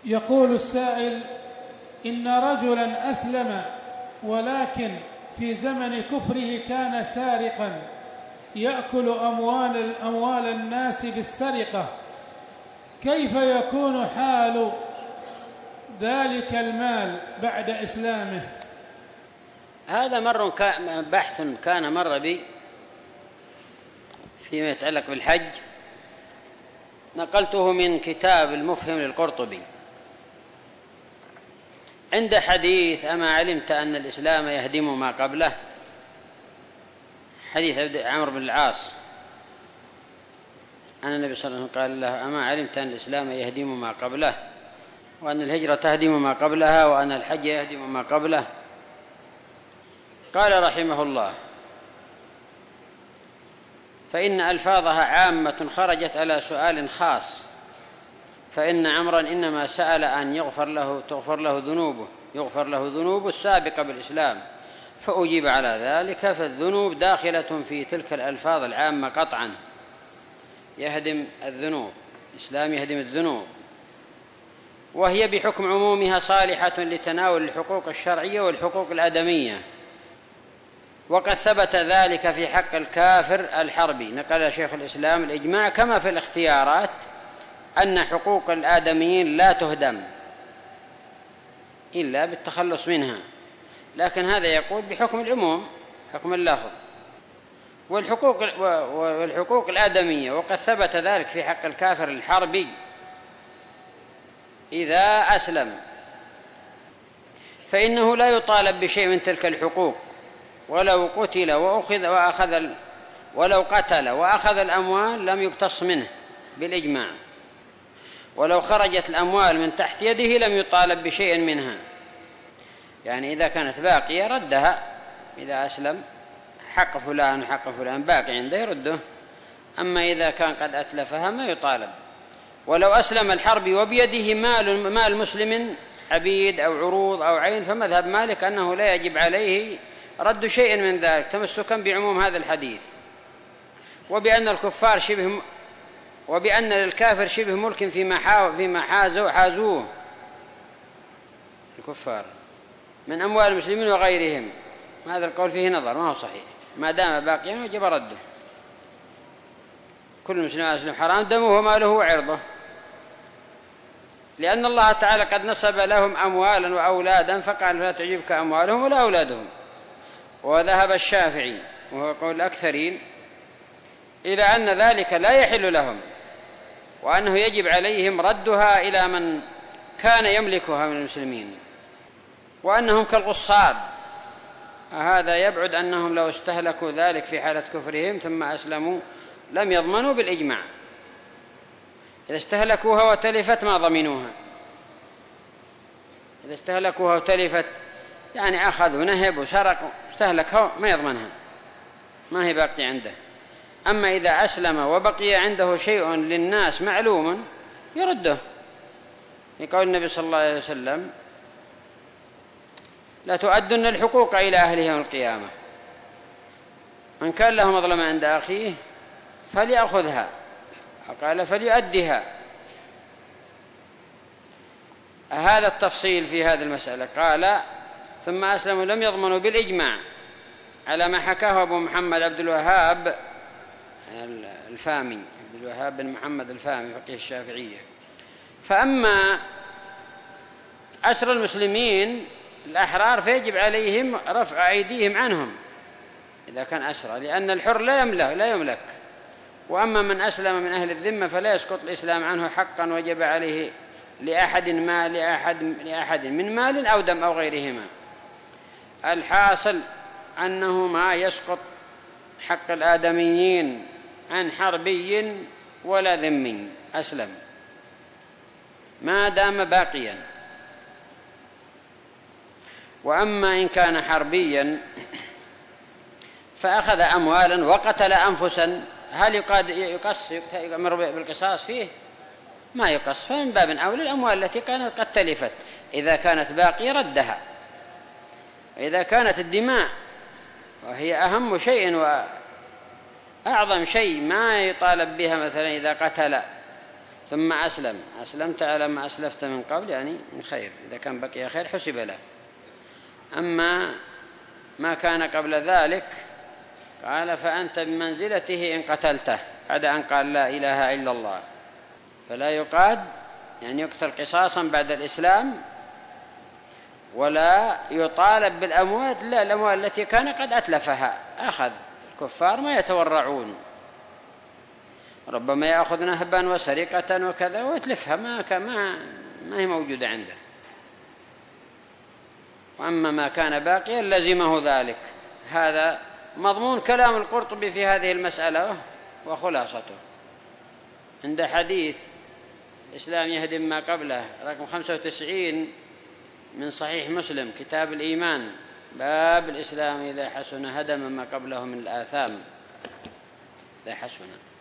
يقول السائل: إن رجلا أسلم ولكن في زمن كفره كان سارقا يأكل أموال الناس بالسرقة، كيف يكون حال ذلك المال بعد إسلامه؟ هذا بحث كان مر بي فيما يتعلق بالحج، نقلته من كتاب المفهم للقرطبي عند حديث: أما علمت أن الإسلام يهدم ما قبله؟ حديث عمرو بن العاص أن النبي صلى الله عليه وسلم قال له: أما علمت أن الإسلام يهدم ما قبله، وأن الهجرة تهدم ما قبلها، وأن الحج يهدم ما قبله؟ قال رحمه الله: فإن ألفاظها عامة خرجت على سؤال خاص، فإن عمرا إنما سأل أن تغفر له ذنوبه السابقة بالإسلام، فأجيب على ذلك، فالذنوب داخلة في تلك الألفاظ العامة قطعا، يهدم الذنوب، الإسلام يهدم الذنوب، وهي بحكم عمومها صالحة لتناول الحقوق الشرعية والحقوق الآدمية، وقد ثبت ذلك في حق الكافر الحربي. نقل شيخ الإسلام الإجماع كما في الاختيارات أن حقوق الآدميين لا تهدم إلا بالتخلص منها، لكن هذا يقول بحكم العموم، حكم اللفظ، والحقوق الآدمية، وقد ثبت ذلك في حق الكافر الحربي إذا أسلم، فإنه لا يطالب بشيء من تلك الحقوق، ولو قتل وأخذ الأموال لم يقتص منه بالإجماع، ولو خرجت الأموال من تحت يده لم يطالب بشيء منها، يعني إذا كانت باقية ردها، إذا أسلم حق فلان وحق فلان باقي عنده يرده، أما إذا كان قد أتلفها ما يطالب. ولو أسلم الحربي وبيده مال مسلم، عبيد أو عروض أو عين، فمذهب مالك أنه لا يجب عليه رد شيء من ذلك تمسكا بعموم هذا الحديث، وبأن للكافر شبه ملك فيما حازوه الكفار من أموال المسلمين وغيرهم. هذا القول فيه نظر، ما هو صحيح، ما دام باقيا وجب رده. كل مسلم أسلم حرام دمه وماله وعرضه، لأن الله تعالى قد نسب لهم أموالا وأولادا، فقال: لا تعجبك أموالهم ولا أولادهم. وذهب الشافعي وهو قول الأكثرين إلى أن ذلك لا يحل لهم، وأنه يجب عليهم ردها إلى من كان يملكها من المسلمين، وأنهم كالغصاب. هذا يبعد أنهم لو استهلكوا ذلك في حالة كفرهم ثم أسلموا لم يضمنوا بالإجماع، إذا استهلكوها وتلفت ما ضمنوها، إذا استهلكوها وتلفت يعني أخذوا نهب وسرقوا استهلكها ما يضمنها، ما هي باقي عنده. أما إذا أسلم وبقي عنده شيء للناس معلوم يرده، يقول النبي صلى الله عليه وسلم: لا تؤدن الحقوق إلى أهلها يوم القيامة، من كان له مظلمة عند أخيه فليأخذها، قال فليؤدها. هذا التفصيل في هذه المسألة. قال: ثم أسلموا لم يضمنوا بالإجماع، على ما حكاه أبو محمد عبد الوهاب الفامي، عبد الوهاب بن محمد الفامي فقيه الشافعية. فأما أسر المسلمين الأحرار فيجب عليهم رفع أيديهم عنهم إذا كان أسرى، لأن الحر لا يملك. وأما من أسلم من أهل الذمة فلا يسقط الإسلام عنه حقا وجب عليه لأحد من مال أو دم أو غيرهما. الحاصل أنه ما يسقط حق الآدميين عن حربي ولا ذمي أسلم ما دام باقيا. وأما إن كان حربيا فأخذ أموالا وقتل أنفسا، هل يؤمر بالقصاص فيه؟ ما يقص، فمن باب أولى الأموال التي كانت قد تلفت إذا كانت باقية ردها. إذا كانت الدماء وهي أهم شيء وأعظم شيء ما يطالب بها، مثلا إذا قتل ثم أسلمت على ما أسلفت من قبل، يعني من خير، إذا كان بقي خير حسب له. أما ما كان قبل ذلك قال فأنت بمنزلته إن قتلته، بعد أن قال لا إله إلا الله، فلا يقاد، يعني يقتل قصاصا بعد الإسلام، ولا يطالب بالأموال، لا، الأموال التي كان قد أتلفها أخذ. الكفار ما يتورعون، ربما يأخذ نهبا وسرقة وكذا ويتلفها، ما هي موجودة عنده. وأما ما كان باقيا لزمه ذلك. هذا مضمون كلام القرطبي في هذه المسألة وخلاصته. عند حديث الإسلام يهدم ما قبله رقم 95 من صحيح مسلم، كتاب الإيمان، باب الإسلام إذا حسن هدم ما قبله من الآثام، إذا حسن.